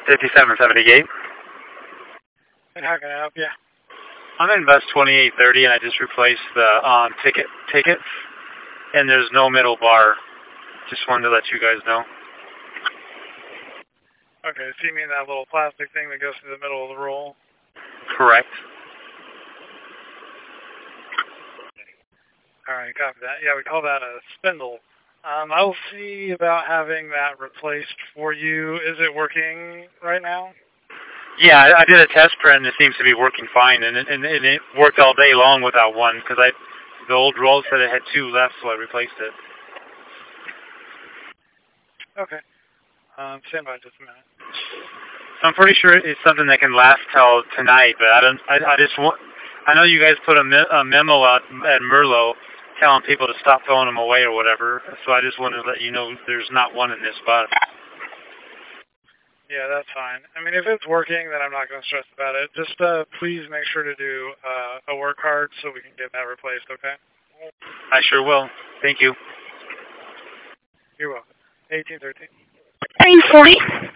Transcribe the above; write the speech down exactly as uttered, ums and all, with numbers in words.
fifty-seven seventy-eight. And how can I help you? I'm in bus twenty-eight thirty, and I just replaced the um, ticket tickets, and there's no middle bar. Just wanted to let you guys know. Okay, so you mean that little plastic thing that goes through the middle of the roll? Correct. All right, copy that. Yeah, we call that a spindle. Um, I'll see about having that replaced for you. Is it working right now? Yeah, I, I did a test print, and it seems to be working fine, and it, and it, it worked all day long without one, because I the old roll said it had two left, so I replaced it. Okay. Um, stand by just a minute. So I'm pretty sure it's something that can last till tonight, but I don't. I, I just want. I know you guys put a, me, a memo out at Merlo telling people to stop throwing them away or whatever. So I just wanted to let you know there's not one in this bus. Yeah, that's fine. I mean, if it's working, then I'm not going to stress about it. Just uh, please make sure to do uh, a work card so we can get that replaced. Okay? I sure will. Thank you. You're welcome. eighteen thirteen. three forty.